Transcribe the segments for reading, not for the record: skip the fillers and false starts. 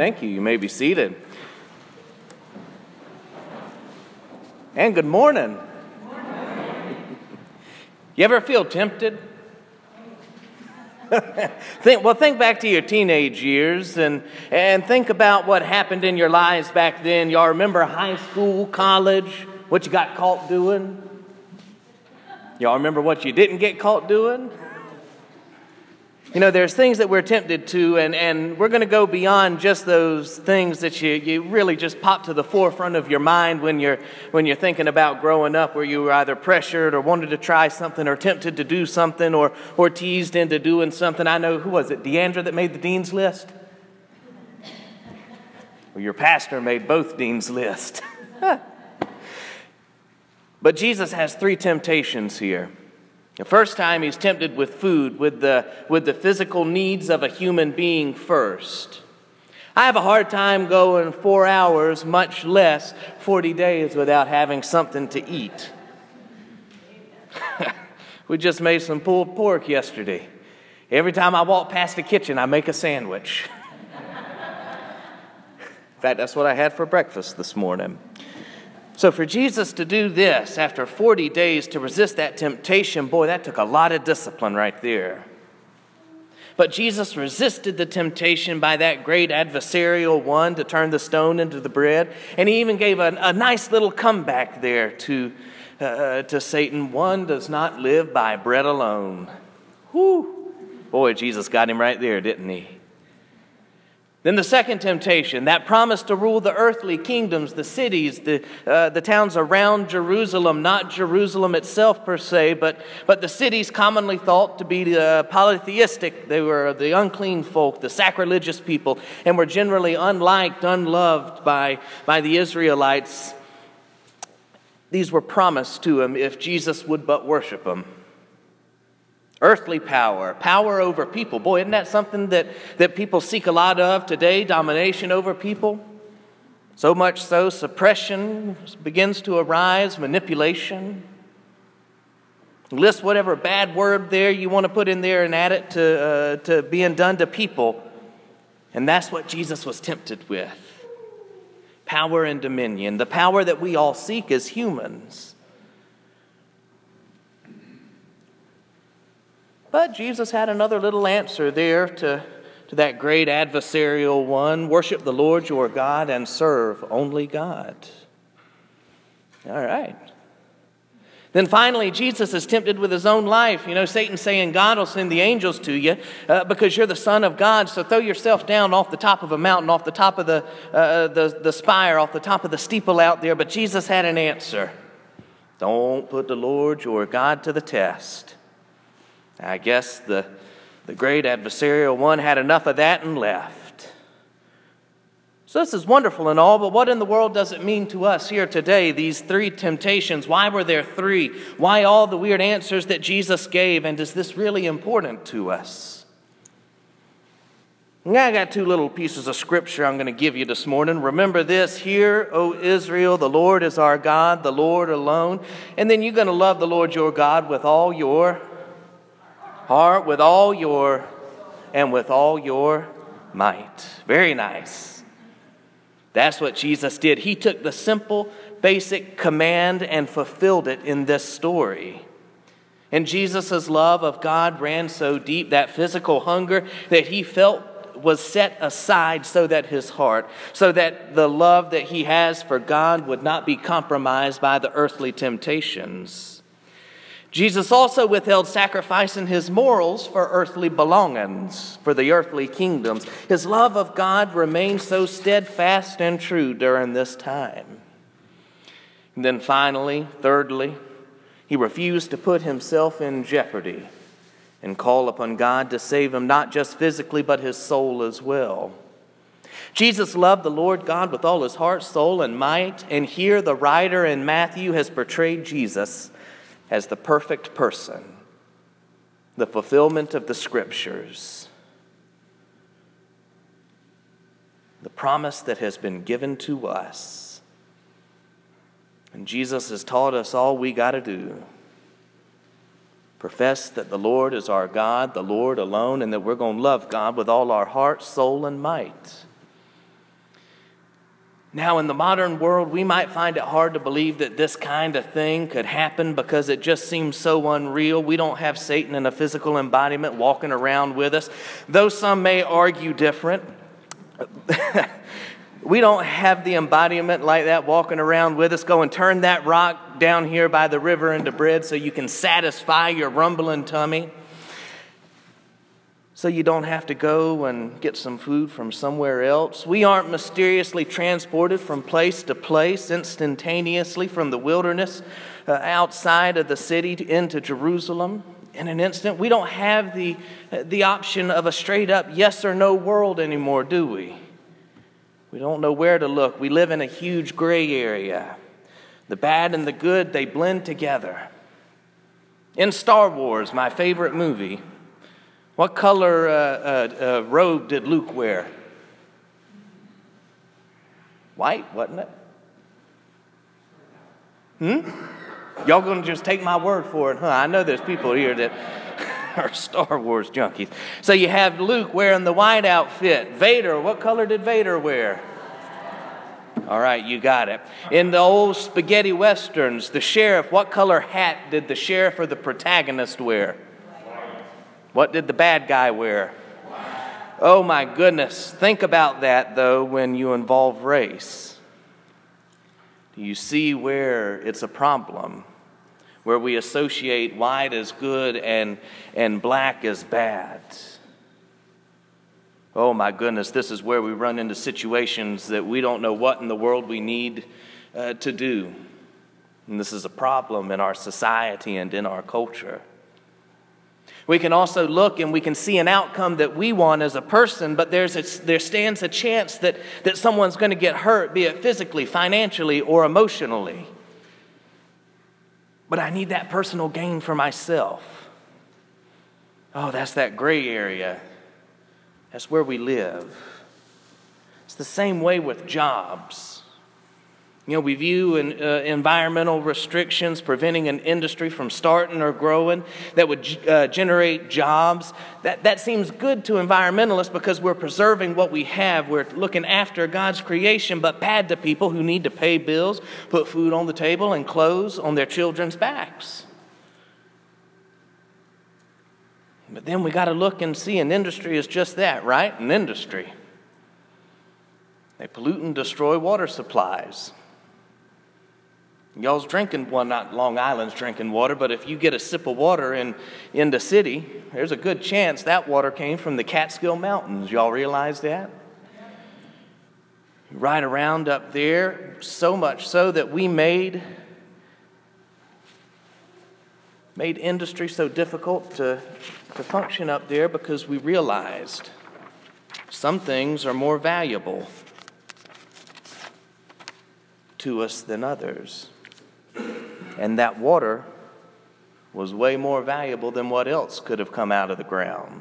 Thank you. You may be seated. And good morning. You ever feel tempted? Think back to your teenage years and think about what happened in your lives back then. Y'all remember high school, college, what you got caught doing? Y'all remember what you didn't get caught doing? You know, there's things that we're tempted to, and we're going to go beyond just those things that you really just pop to the forefront of your mind when you're thinking about growing up, where you were either pressured or wanted to try something or tempted to do something or teased into doing something. I know, who was it, Deandra, that made the dean's list? Well, your pastor made both dean's list. But Jesus has 3 temptations here. The first time he's tempted with food, with the physical needs of a human being first. I have a hard time going 4 hours, much less 40 days, without having something to eat. We just made some pulled pork yesterday. Every time I walk past the kitchen, I make a sandwich. In fact, that's what I had for breakfast this morning. So for Jesus to do this after 40 days to resist that temptation, boy, that took a lot of discipline right there. But Jesus resisted the temptation by that great adversarial one to turn the stone into the bread. And he even gave a nice little comeback there to Satan. One does not live by bread alone. Whew. Boy, Jesus got him right there, didn't he? Then the second temptation, that promise to rule the earthly kingdoms, the cities, the towns around Jerusalem, not Jerusalem itself per se, but the cities commonly thought to be polytheistic. They were the unclean folk, the sacrilegious people, and were generally unliked, unloved by the Israelites. These were promised to him if Jesus would but worship them. Earthly power, power over people. Boy, isn't that something that people seek a lot of today? Domination over people. So much so, suppression begins to arise, manipulation. List whatever bad word there you want to put in there and add it to being done to people. And that's what Jesus was tempted with. Power and dominion, the power that we all seek as humans. But Jesus had another little answer there to that great adversarial one. Worship the Lord your God and serve only God. All right. Then finally, Jesus is tempted with his own life. You know, Satan's saying, God will send the angels to you because you're the Son of God. So throw yourself down off the top of a mountain, off the top of the spire, off the top of the steeple out there. But Jesus had an answer. Don't put the Lord your God to the test. I guess the great adversarial one had enough of that and left. So this is wonderful and all, but what in the world does it mean to us here today, these 3 temptations? Why were there 3? Why all the weird answers that Jesus gave? And is this really important to us? Now I got 2 little pieces of scripture I'm going to give you this morning. Remember this: Hear, O Israel, the Lord is our God, the Lord alone. And then you're going to love the Lord your God with all your heart, with all your, and with all your might. Very nice. That's what Jesus did. He took the simple, basic command and fulfilled it in this story. And Jesus' love of God ran so deep, that physical hunger that he felt was set aside so that his heart, so that the love that he has for God would not be compromised by the earthly temptations. Jesus also withheld sacrifice in his morals for earthly belongings, for the earthly kingdoms. His love of God remained so steadfast and true during this time. And then finally, thirdly, he refused to put himself in jeopardy and call upon God to save him, not just physically, but his soul as well. Jesus loved the Lord God with all his heart, soul, and might. And here the writer in Matthew has portrayed Jesus as the perfect person, the fulfillment of the scriptures, the promise that has been given to us. And Jesus has taught us all we got to do. Profess that the Lord is our God, the Lord alone, and that we're going to love God with all our heart, soul, and might. Now, in the modern world, we might find it hard to believe that this kind of thing could happen because it just seems so unreal. We don't have Satan in a physical embodiment walking around with us, though some may argue different. We don't have the embodiment like that walking around with us. Go and turn that rock down here by the river into bread so you can satisfy your rumbling tummy. So you don't have to go and get some food from somewhere else. We aren't mysteriously transported from place to place instantaneously from the wilderness outside of the city into Jerusalem in an instant. We don't have the option of a straight up yes or no world anymore, do we? We don't know where to look. We live in a huge gray area. The bad and the good, they blend together. In Star Wars, my favorite movie, what color robe did Luke wear? White, wasn't it? Y'all gonna just take my word for it, huh? I know there's people here that are Star Wars junkies. So you have Luke wearing the white outfit. Vader, what color did Vader wear? All right, you got it. In the old spaghetti westerns, the sheriff, what color hat did the sheriff or the protagonist wear? What did the bad guy wear? Oh my goodness. Think about that, though, when you involve race. Do you see where it's a problem? Where we associate white as good and black as bad. Oh my goodness, this is where we run into situations that we don't know what in the world we need to do. And this is a problem in our society and in our culture. We can also look and we can see an outcome that we want as a person, but there stands a chance that someone's going to get hurt, be it physically, financially, or emotionally. But I need that personal gain for myself. Oh, that's that gray area. That's where we live. It's the same way with jobs. You know, we view environmental restrictions preventing an industry from starting or growing that would generate jobs. That seems good to environmentalists because we're preserving what we have. We're looking after God's creation, but bad to people who need to pay bills, put food on the table, and clothes on their children's backs. But then we got to look and see an industry is just that, right? An industry. They pollute and destroy water supplies. Y'all's drinking, well, not Long Island's drinking water, but if you get a sip of water in the city, there's a good chance that water came from the Catskill Mountains. Y'all realize that? Right around up there, so much so that we made industry so difficult to function up there because we realized some things are more valuable to us than others. And that water was way more valuable than what else could have come out of the ground.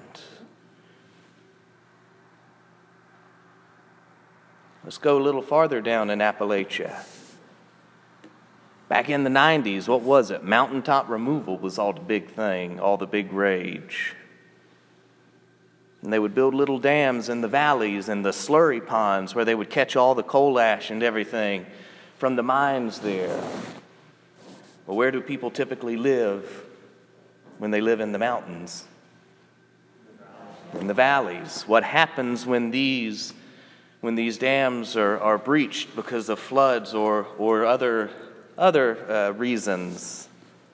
Let's go a little farther down in Appalachia. Back in the 90s, what was it? Mountaintop removal was all the big thing, all the big rage. And they would build little dams in the valleys and the slurry ponds where they would catch all the coal ash and everything from the mines there. Well, where do people typically live when they live in the mountains? In the valleys. What happens when these dams are breached because of floods or other reasons?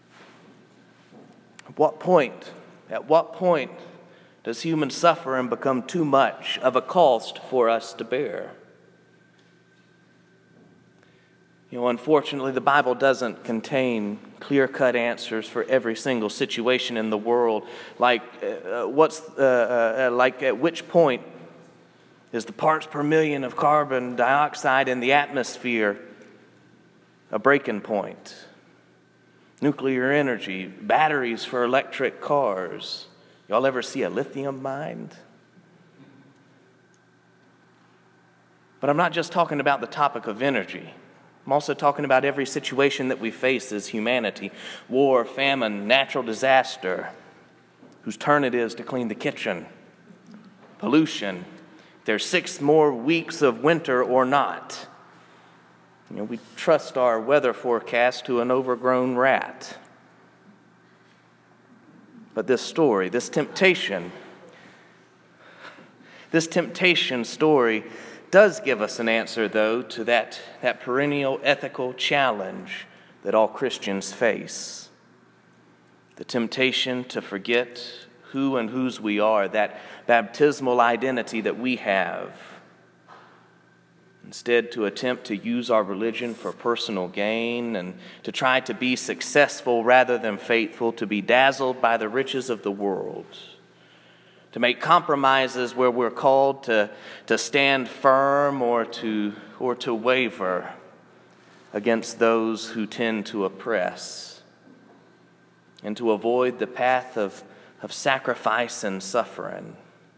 At what point does human suffering become too much of a cost for us to bear? You know, unfortunately, the Bible doesn't contain clear-cut answers for every single situation in the world. Like, at which point is the parts per million of carbon dioxide in the atmosphere a breaking point? Nuclear energy, batteries for electric cars. Y'all ever see a lithium mine? But I'm not just talking about the topic of energy. I'm also talking about every situation that we face as humanity. War, famine, natural disaster. Whose turn it is to clean the kitchen. Pollution. There's 6 more weeks of winter or not. We trust our weather forecast to an overgrown rat. But this story, this temptation story does give us an answer, though, to that perennial ethical challenge that all Christians face. The temptation to forget who and whose we are, that baptismal identity that we have. Instead, to attempt to use our religion for personal gain and to try to be successful rather than faithful, to be dazzled by the riches of the world, to make compromises where we're called to stand firm or to waver against those who tend to oppress, and to avoid the path of sacrifice and suffering.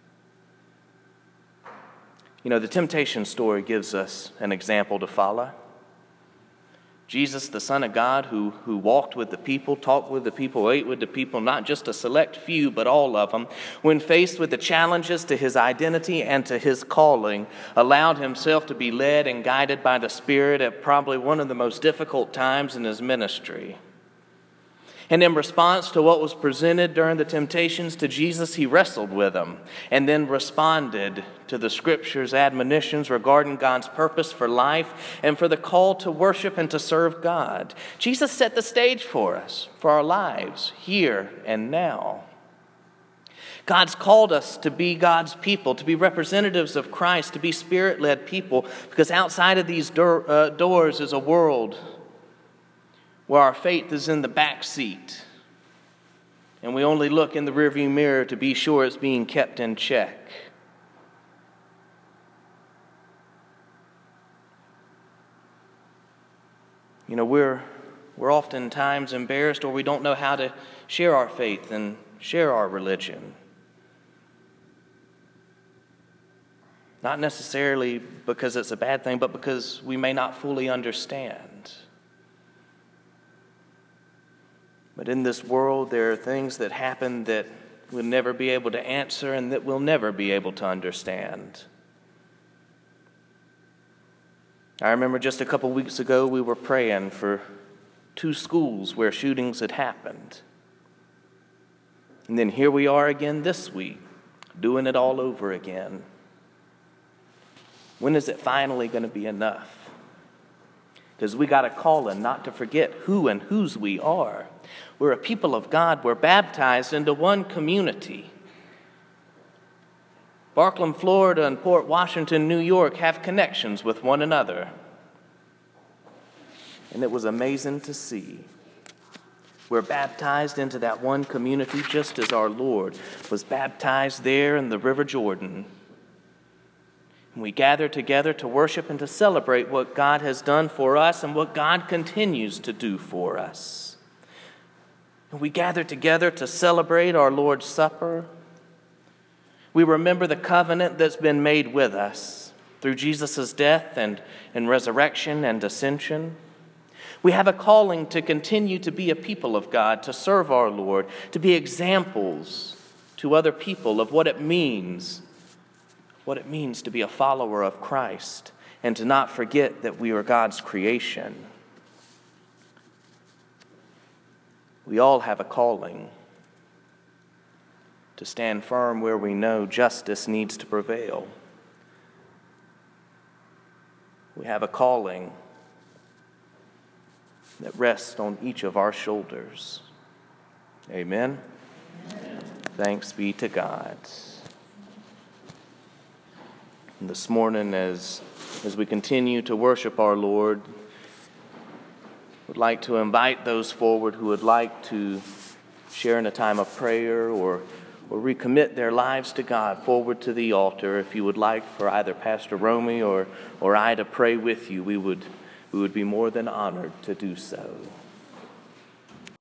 The temptation story gives us an example to follow. Jesus, the Son of God, who walked with the people, talked with the people, ate with the people, not just a select few, but all of them, when faced with the challenges to his identity and to his calling, allowed himself to be led and guided by the Spirit at probably one of the most difficult times in his ministry. And in response to what was presented during the temptations to Jesus, he wrestled with them and then responded to the Scripture's admonitions regarding God's purpose for life and for the call to worship and to serve God. Jesus set the stage for us, for our lives, here and now. God's called us to be God's people, to be representatives of Christ, to be Spirit-led people, because outside of these doors is a world where our faith is in the back seat, and we only look in the rearview mirror to be sure it's being kept in check. We're oftentimes embarrassed, or we don't know how to share our faith and share our religion. Not necessarily because it's a bad thing, but because we may not fully understand. But in this world, there are things that happen that we'll never be able to answer and that we'll never be able to understand. I remember just a couple weeks ago, we were praying for 2 schools where shootings had happened. And then here we are again this week, doing it all over again. When is it finally going to be enough? Because we got a calling not to forget who and whose we are. We're a people of God. We're baptized into one community. Barkland, Florida, and Port Washington, New York have connections with one another. And it was amazing to see. We're baptized into that one community just as our Lord was baptized there in the River Jordan. And we gather together to worship and to celebrate what God has done for us and what God continues to do for us. And we gather together to celebrate our Lord's Supper. We remember the covenant that's been made with us through Jesus' death and resurrection and ascension. We have a calling to continue to be a people of God, to serve our Lord, to be examples to other people of what it means to be a follower of Christ, and to not forget that we are God's creation. We all have a calling to stand firm where we know justice needs to prevail. We have a calling that rests on each of our shoulders. Amen? Amen. Thanks be to God. And this morning, as we continue to worship our Lord, would like to invite those forward who would like to share in a time of prayer or recommit their lives to God forward to the altar. If you would like for either Pastor Romy or I to pray with you, we would be more than honored to do so.